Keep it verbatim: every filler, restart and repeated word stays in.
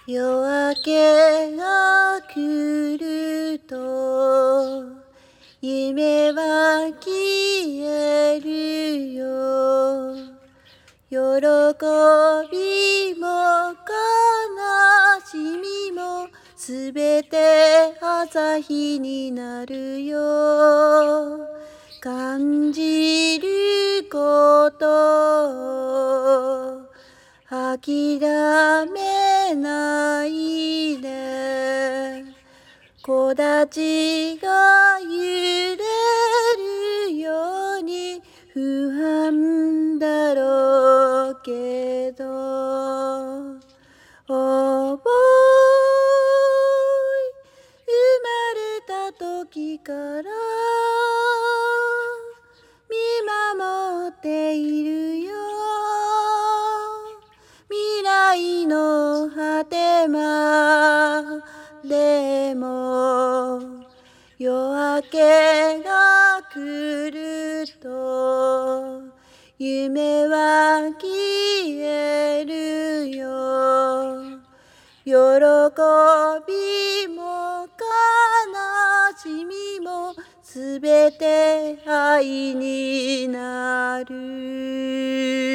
夜明けが来ると夢は消えるよ。喜びも悲しみもすべて朝日になるよ。感じること諦めないで、木立が揺れるように不安だろうけど、おぼい生まれた時から見守っているよ。未来の果てまでも夜明けが来ると夢は消えるよ。喜びも悲しみもすべて愛になる。